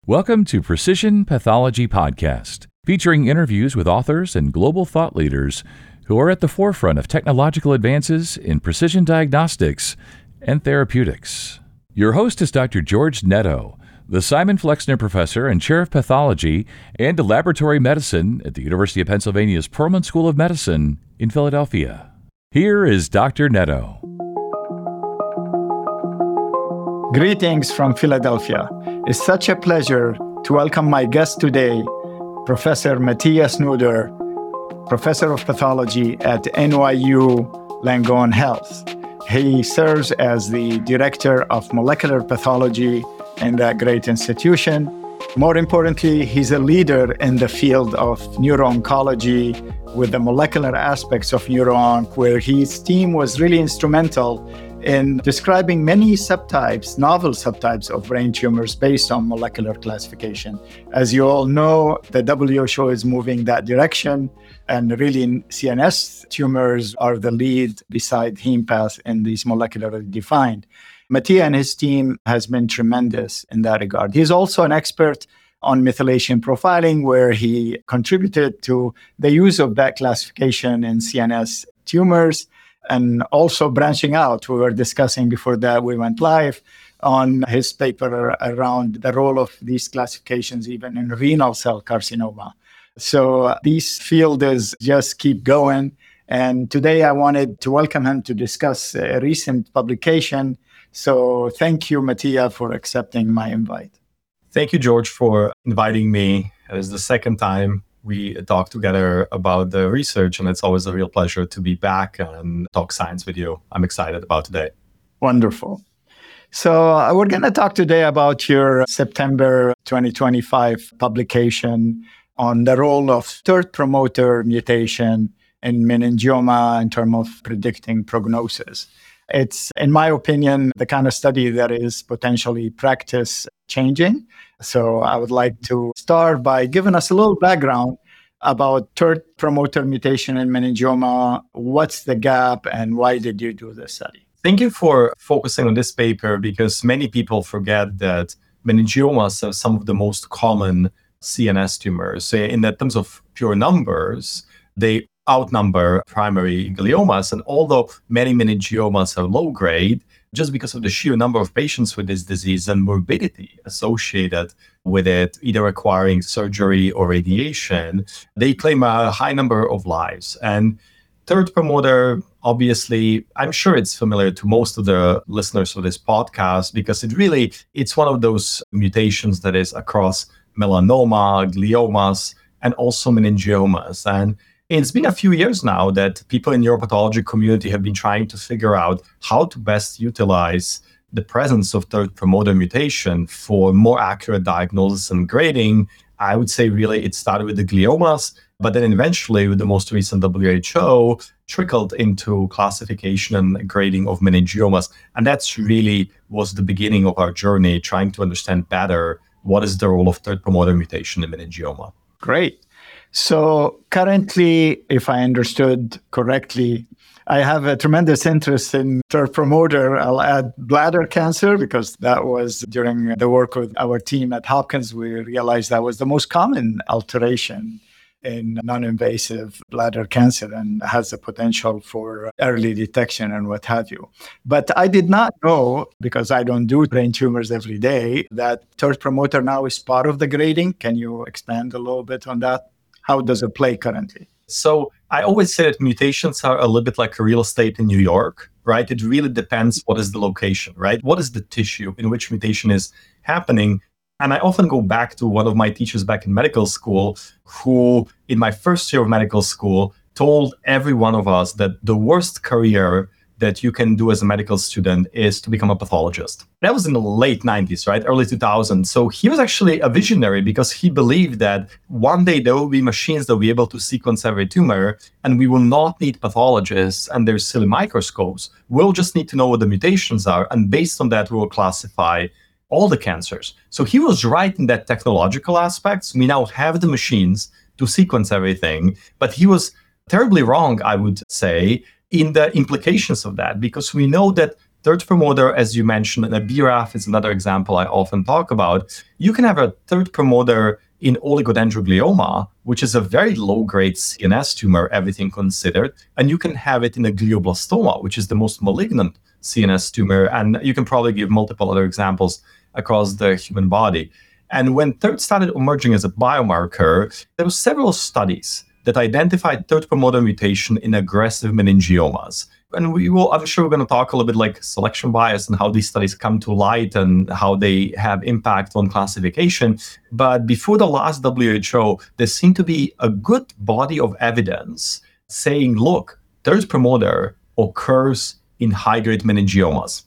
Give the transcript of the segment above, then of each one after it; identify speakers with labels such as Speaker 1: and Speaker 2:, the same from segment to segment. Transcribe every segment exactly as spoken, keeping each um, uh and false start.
Speaker 1: Welcome to Precision Pathology Podcast, featuring interviews with authors and global thought leaders who are at the forefront of technological advances in precision diagnostics and therapeutics. Your host is Doctor George Netto, the Simon Flexner Professor and Chair of Pathology and Laboratory Medicine at the University of Pennsylvania's Perelman School of Medicine in Philadelphia. Here is Doctor Netto.
Speaker 2: Greetings from Philadelphia. It's such a pleasure to welcome my guest today, Professor Matthias Nuder, Professor of Pathology at N Y U Langone Health. He serves as the Director of Molecular Pathology in that great institution. More importantly, he's a leader in the field of neuro-oncology with the molecular aspects of neuro-onc, where his team was really instrumental in describing many subtypes, novel subtypes of brain tumors based on molecular classification. As you all know, the W H O is moving that direction, and really C N S tumors are the lead beside heme path in these molecularly defined. Mattia and his team has been tremendous in that regard. He's also an expert on methylation profiling, where he contributed to the use of that classification in C N S tumors, and also branching out. We were discussing before that we went live on his paper around the role of these classifications even in renal cell carcinoma. So uh, this field is just keep going. And today I wanted to welcome him to discuss a recent publication. So thank you, Mattia, for accepting my invite.
Speaker 3: Thank you, George, for inviting me. It is the second time we talk together about the research, and it's always a real pleasure to be back and talk science with you. I'm excited about today.
Speaker 2: Wonderful. So uh, we're going to talk today about your September twenty twenty-five publication on the role of third promoter mutation in meningioma in terms of predicting prognosis. It's, in my opinion, the kind of study that is potentially practice changing. So I would like to start by giving us a little background about third promoter mutation in meningioma. What's the gap and why did you do this study?
Speaker 3: Thank you for focusing on this paper, because many people forget that meningiomas are some of the most common C N S tumors. So in the terms of pure numbers, they outnumber primary gliomas. And although many meningiomas are low grade, just because of the sheer number of patients with this disease and morbidity associated with it, either requiring surgery or radiation, they claim a high number of lives. And third promoter, obviously, I'm sure it's familiar to most of the listeners of this podcast, because it really, it's one of those mutations that is across melanoma, gliomas, and also meningiomas. And it's been a few years now that people in the neuropathology community have been trying to figure out how to best utilize the presence of third promoter mutation for more accurate diagnosis and grading. I would say really it started with the gliomas, but then eventually with the most recent W H O trickled into classification and grading of meningiomas. And that's really was the beginning of our journey, trying to understand better what is the role of third promoter mutation in meningioma.
Speaker 2: Great. So currently, if I understood correctly, I have a tremendous interest in third promoter. I'll add bladder cancer, because that was during the work with our team at Hopkins, we realized that was the most common alteration in non-invasive bladder cancer and has the potential for early detection and what have you. But I did not know, because I don't do brain tumors every day, that third promoter now is part of the grading. Can you expand a little bit on that? How does it play currently?
Speaker 3: So I always say that mutations are a little bit like real estate in New York, right? It really depends what is the location, right? What is the tissue in which mutation is happening? And I often go back to one of my teachers back in medical school, who in my first year of medical school told every one of us that the worst career that you can do as a medical student is to become a pathologist. That was in the late nineties, right? Early two thousands. So he was actually a visionary, because he believed that one day there will be machines that will be able to sequence every tumor, and we will not need pathologists and their silly microscopes. We'll just need to know what the mutations are. And based on that, we will classify all the cancers. So he was right in that technological aspects. We now have the machines to sequence everything, but he was terribly wrong, I would say, in the implications of that, because we know that Third promoter, as you mentioned, and a B R A F is another example I often talk about. You can have a third promoter in oligodendroglioma, which is a very low-grade C N S tumor, everything considered, and you can have it in a glioblastoma, which is the most malignant C N S tumor, and you can probably give multiple other examples across the human body. And when third started emerging as a biomarker, there were several studies that identified third promoter mutation in aggressive meningiomas. And we will, I'm sure we're going to talk a little bit like selection bias and how these studies come to light and how they have impact on classification. But before the last W H O, there seemed to be a good body of evidence saying, look, third promoter occurs in high-grade meningiomas.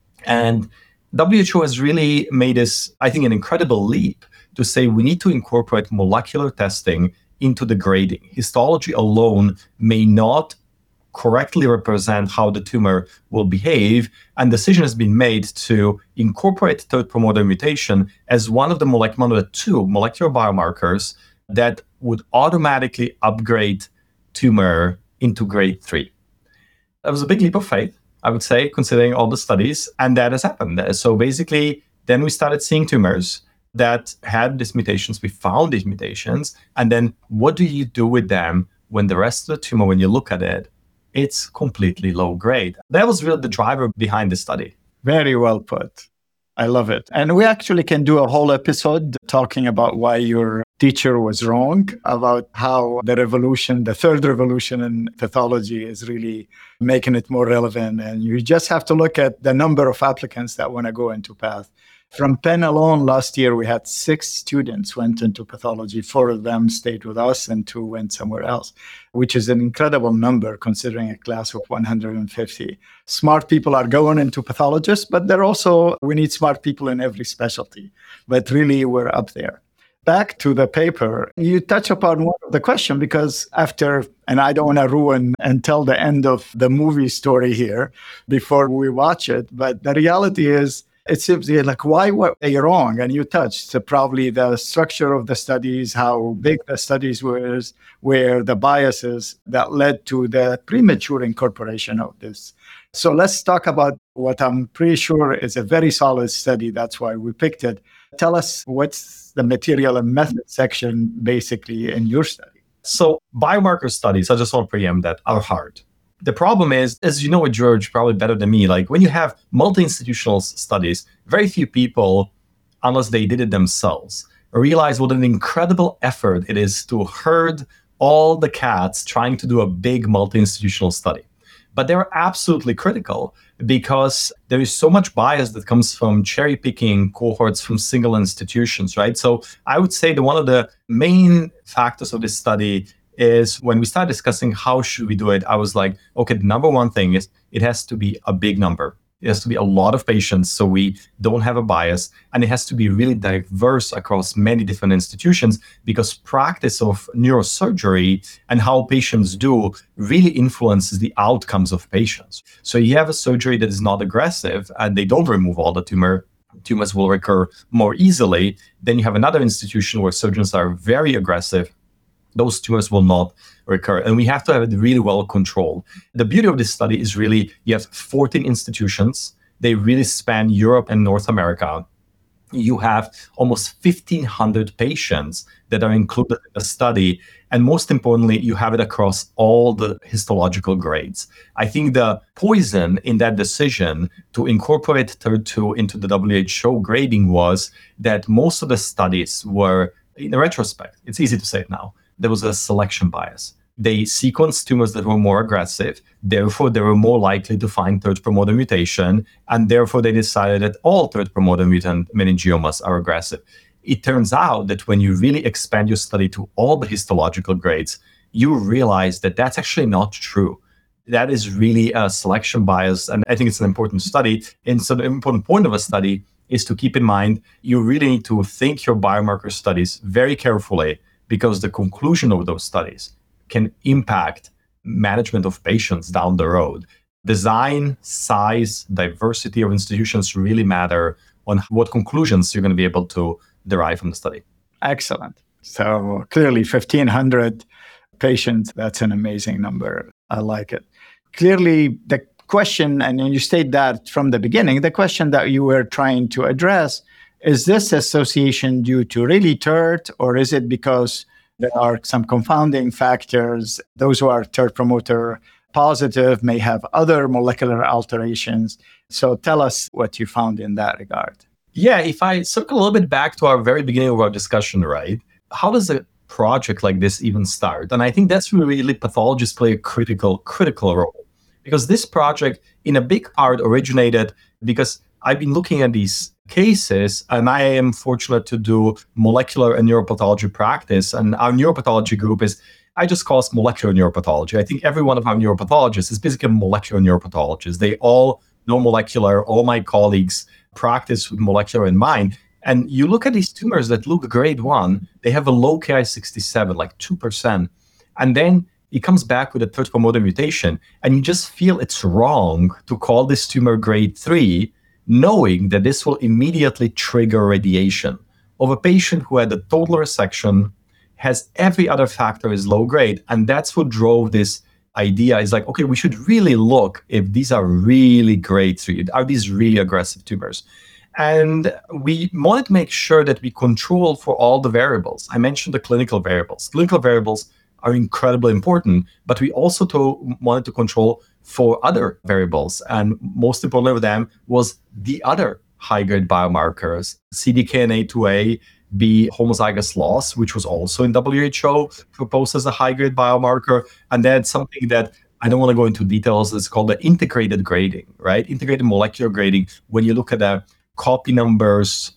Speaker 3: And W H O has really made this, I think, an incredible leap to say we need to incorporate molecular testing into the grading. Histology alone may not correctly represent how the tumor will behave, and decision has been made to incorporate third promoter mutation as one of the molecular, one of the two molecular biomarkers that would automatically upgrade tumor into grade three. That was a big leap of faith, I would say, considering all the studies, and that has happened. So basically, then we started seeing tumors that had these mutations. We found these mutations, and then what do you do with them when the rest of the tumor, when you look at it, it's completely low grade? That was really the driver behind the study.
Speaker 2: Very well put. I love it. And we actually can do a whole episode talking about why your teacher was wrong, about how the revolution, the third revolution in pathology is really making it more relevant. And you just have to look at the number of applicants that want to go into path. From Penn alone, last year, we had six students went into pathology. Four of them stayed with us and two went somewhere else, which is an incredible number considering a class of one hundred fifty. Smart people are going into pathologists, but they're also, we need smart people in every specialty. But really, we're up there. Back to the paper, you touch upon one of the question because after, and I don't want to ruin and tell the end of the movie story here before we watch it, but the reality is, it seems like, why were they wrong? And you touched so probably the structure of the studies, how big the studies were, where the biases that led to the premature incorporation of this. So let's talk about what I'm pretty sure is a very solid study. That's why we picked it. Tell us what's the material and method section basically in your study.
Speaker 3: So biomarker studies, I just want to preempt that, are hard. The problem is, as you know, George, probably better than me, like when you have multi-institutional studies, very few people, unless they did it themselves, realize what an incredible effort it is to herd all the cats trying to do a big multi-institutional study. But they're absolutely critical because there is so much bias that comes from cherry picking cohorts from single institutions, right? So I would say that one of the main factors of this study is when we started discussing how should we do it, I was like, okay, the number one thing is it has to be a big number. It has to be a lot of patients so we don't have a bias. And it has to be really diverse across many different institutions because practice of neurosurgery and how patients do really influences the outcomes of patients. So you have a surgery that is not aggressive and they don't remove all the tumor, tumors will recur more easily. Then you have another institution where surgeons are very aggressive. Those tumors will not recur. And we have to have it really well controlled. The beauty of this study is really you have fourteen institutions. They really span Europe and North America. You have almost fifteen hundred patients that are included in the study. And most importantly, you have it across all the histological grades. I think the poison in that decision to incorporate T R two into the W H O grading was that most of the studies were, in retrospect, it's easy to say it now, there was a selection bias. They sequenced tumors that were more aggressive. Therefore, they were more likely to find third promoter mutation. And therefore, they decided that all third promoter mutant meningiomas are aggressive. It turns out that when you really expand your study to all the histological grades, you realize that that's actually not true. That is really a selection bias. And I think it's an important study. And so the important point of a study is to keep in mind, you really need to think your biomarker studies very carefully because the conclusion of those studies can impact management of patients down the road. Design, size, diversity of institutions really matter on what conclusions you're going to be able to derive from the study.
Speaker 2: Excellent. So clearly fifteen hundred patients, that's an amazing number. I like it. Clearly, the question, and you state that from the beginning, the question that you were trying to address, is this association due to really T E R T, or is it because there are some confounding factors? Those who are T E R T promoter positive may have other molecular alterations. So tell us what you found in that regard.
Speaker 3: Yeah, if I circle a little bit back to our very beginning of our discussion, right? How does a project like this even start? And I think that's where really pathologists play a critical, critical role. Because this project, in a big part, originated because I've been looking at these cases, and I am fortunate to do molecular and neuropathology practice. And our neuropathology group is, I just call us molecular neuropathology. I think every one of our neuropathologists is basically a molecular neuropathologist. They all know molecular. All my colleagues practice with molecular in mind. And you look at these tumors that look grade one, they have a low Ki sixty-seven, like two percent. And then it comes back with a T E R T promoter mutation, and you just feel it's wrong to call this tumor grade three, knowing that this will immediately trigger radiation of a patient who had a total resection, has every other factor is low grade. And that's what drove this idea, is like, okay, we should really look if these are really grade three, are these really aggressive tumors? And we wanted to make sure that we control for all the variables. I mentioned the clinical variables. Clinical variables are incredibly important, but we also to, wanted to control for other variables. And most important of them was the other high-grade biomarkers, C D K N A two A, B homozygous loss, which was also in W H O proposed as a high-grade biomarker. And then something that I don't want to go into details, it's called the integrated grading, right? Integrated molecular grading, when you look at the copy numbers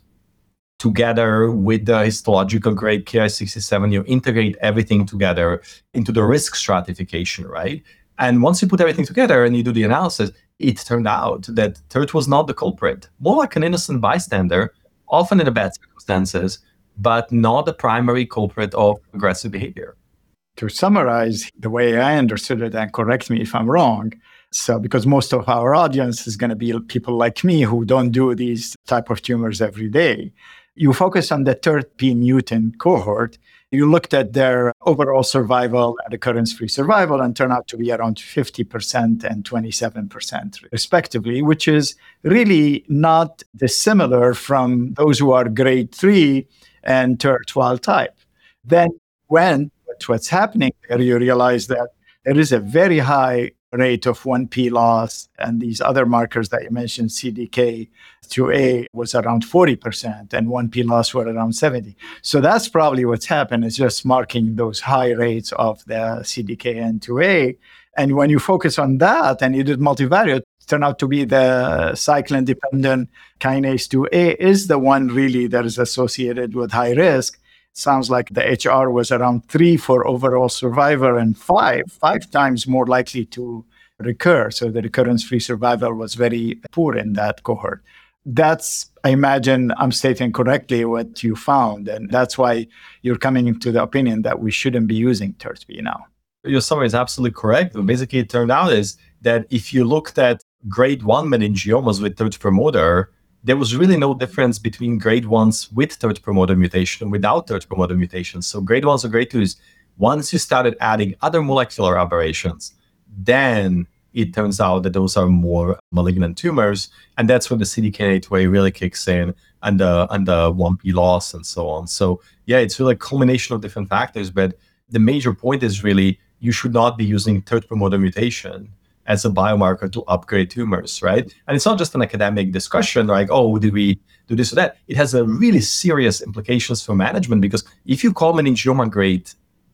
Speaker 3: together with the histological grade Ki sixty-seven, you integrate everything together into the risk stratification, right? And once you put everything together and you do the analysis, it turned out that T E R T was not the culprit. More like an innocent bystander, often in the bad circumstances, but not the primary culprit of aggressive behavior.
Speaker 2: To summarize the way I understood it, and correct me if I'm wrong, so because most of our audience is going to be people like me who don't do these type of tumors every day, you focus on the T E R T P mutant cohort. You looked at their overall survival and recurrence-free survival and turned out to be around fifty percent and twenty-seven percent respectively, which is really not dissimilar from those who are grade three and T E R T wild type. Then when what's happening there, you realize that there is a very high rate of one P loss, and these other markers that you mentioned, C D K two A was around forty percent, and one P loss were around seventy. So that's probably what's happened, is just marking those high rates of the C D K N two A. And when you focus on that and you did multivariate, it turned out to be the cyclin-dependent kinase two A is the one really that is associated with high risk. Sounds like the H R was around three for overall survivor and five, five times more likely to recur. So the recurrence-free survival was very poor in that cohort. That's, I imagine I'm stating correctly what you found. And that's why you're coming into the opinion that we shouldn't be using T E R T P now.
Speaker 3: Your summary is absolutely correct. Basically, it turned out is that if you looked at grade one meningiomas with T E R T promoter, there was really no difference between grade ones with T E R T promoter mutation and without T E R T promoter mutations. So grade ones or grade twos, once you started adding other molecular aberrations, then it turns out that those are more malignant tumors. And that's when the C D K N A two A really kicks in, and the, and the one P loss and so on. So yeah, it's really a culmination of different factors. But the major point is really you should not be using T E R T promoter mutation as a biomarker to upgrade tumors, right? And it's not just an academic discussion, like, oh, did we do this or that? It has a really serious implications for management, because if you call meningioma grade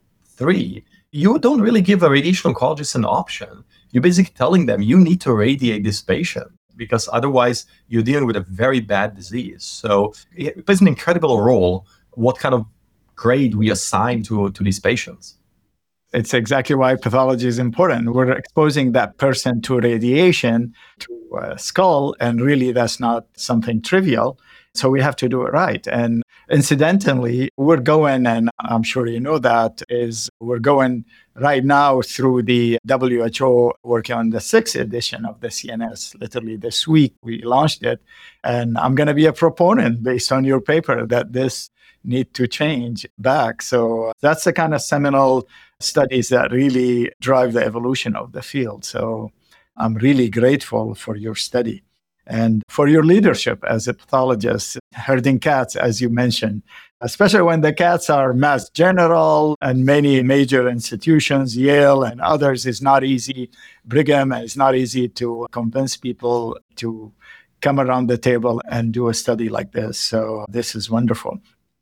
Speaker 3: three, you don't really give a radiation oncologist an option. You're basically telling them you need to radiate this patient, because otherwise you're dealing with a very bad disease. So it plays an incredible role what kind of grade we assign to, to these patients.
Speaker 2: It's exactly why pathology is important. We're exposing that person to radiation, to a skull, and really that's not something trivial. So we have to do it right. And incidentally, we're going, and I'm sure you know that, is we're going right now through the W H O working on the sixth edition of the C N S. Literally this week, we launched it. And I'm going to be a proponent based on your paper that this need to change back. So that's the kind of seminal studies that really drive the evolution of the field. So I'm really grateful for your study and for your leadership as a pathologist, herding cats, as you mentioned, especially when the cats are Mass General and many major institutions, Yale and others. It's not easy. Brigham, it's not easy to convince people to come around the table and do a study like this. So this is wonderful.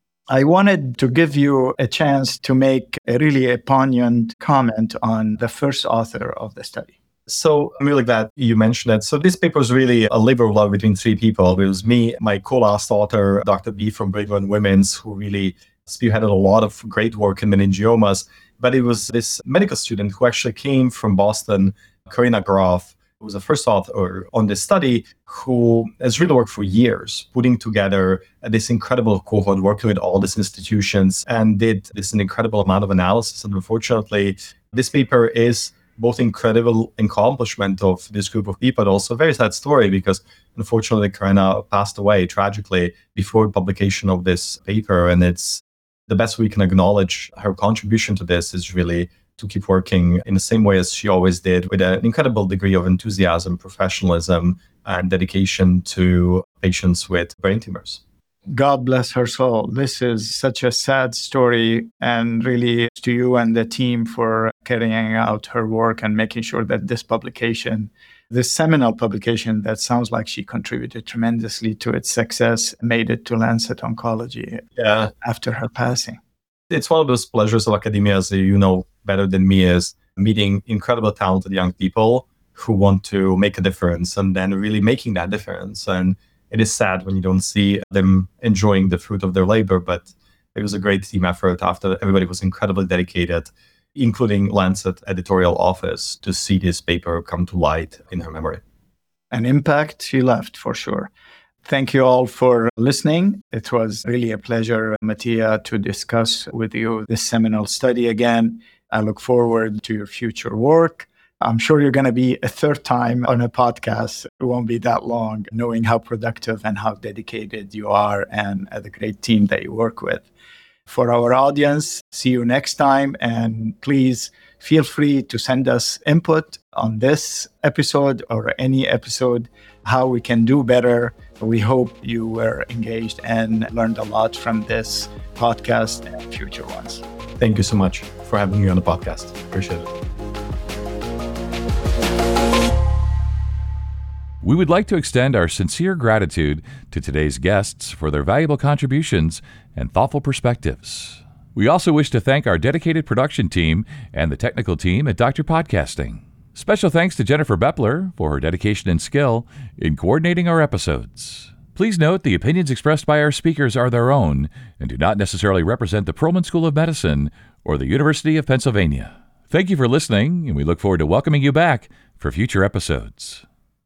Speaker 2: I wanted to give you a chance to make a really a poignant comment on the first author of the study.
Speaker 3: So I'm really glad you mentioned it. So this paper was really a labor of love between three people. It was me, my co-last author, Doctor B from Brigham and Women's, who really spearheaded a lot of great work in meningiomas. But it was this medical student who actually came from Boston, Karina Groff, who was the first author on this study, who has really worked for years, putting together this incredible cohort, working with all these institutions, and did this an incredible amount of analysis. And unfortunately, this paper is both incredible accomplishment of this group of people, but also a very sad story because unfortunately Karina passed away tragically before publication of this paper. And it's the best we can acknowledge her contribution to this is really to keep working in the same way as she always did, with an incredible degree of enthusiasm, professionalism, and dedication to patients with brain tumors.
Speaker 2: God bless her soul. This is such a sad story, and really to you and the team for carrying out her work and making sure that this publication, this seminal publication that sounds like she contributed tremendously to its success, made it to Lancet Oncology
Speaker 3: yeah.
Speaker 2: after her passing.
Speaker 3: It's one of those pleasures of academia, as you know better than me, is meeting incredible talented young people who want to make a difference and then really making that difference. And it is sad when you don't see them enjoying the fruit of their labor, but it was a great team effort after everybody was incredibly dedicated, including Lancet editorial office, to see this paper come to light in her memory.
Speaker 2: An impact she left, for sure. Thank you all for listening. It was really a pleasure, Mattia, to discuss with you this seminal study again. I look forward to your future work. I'm sure you're going to be a third time on a podcast. It won't be that long, knowing how productive and how dedicated you are and the great team that you work with. For our audience, see you next time. And please feel free to send us input on this episode or any episode, how we can do better. We hope you were engaged and learned a lot from this podcast and future ones.
Speaker 3: Thank you so much for having me on the podcast. Appreciate it.
Speaker 1: We would like to extend our sincere gratitude to today's guests for their valuable contributions and thoughtful perspectives. We also wish to thank our dedicated production team and the technical team at Doctor Podcasting. Special thanks to Jennifer Bepler for her dedication and skill in coordinating our episodes. Please note the opinions expressed by our speakers are their own and do not necessarily represent the Perelman School of Medicine or the University of Pennsylvania. Thank you for listening, and we look forward to welcoming you back for future episodes.